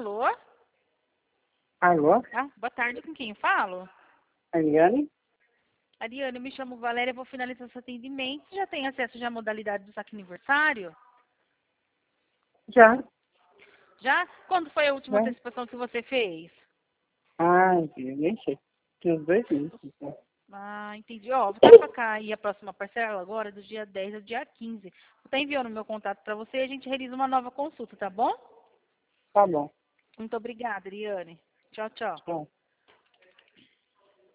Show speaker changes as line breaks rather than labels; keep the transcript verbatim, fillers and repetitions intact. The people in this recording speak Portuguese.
Alô?
Alô?
Ah, boa tarde, com quem eu falo?
Ariane?
Ariane, eu me chamo Valéria, vou finalizar seu atendimento. Você já tem acesso já à modalidade do saque aniversário?
Já.
Já? Quando foi a última
Já.
antecipação que você fez?
Ah, eu nem sei. Tem uns dois meses. Então.
Ah, entendi. Ó, vou estar pra cá aí a próxima parcela agora, do dia dez ao dia quinze. Vou estar enviando meu contato para você e a gente realiza uma nova consulta, tá bom?
Tá bom.
Muito obrigada, Ariane. Tchau, tchau.
Tchau.